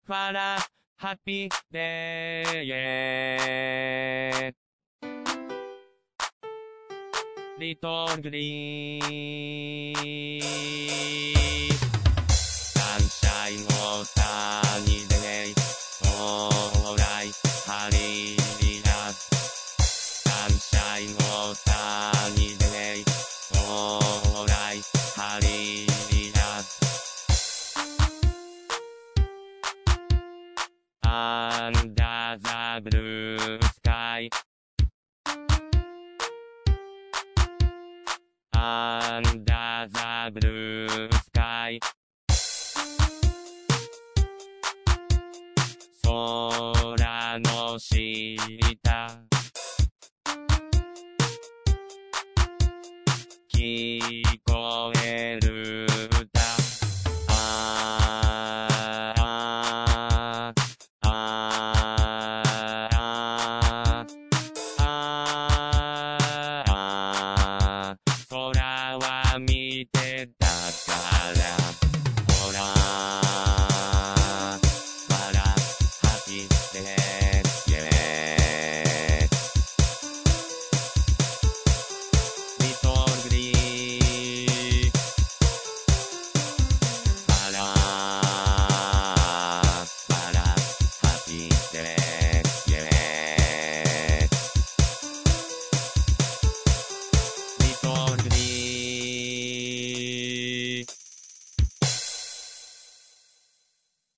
ファラハッピーデーリトルグリーンサンシャインをサニーデイオーライハリーラサンシャインをサニーデイオーライハリーラUnder the blue sky Under the blue sky 空の下聞こ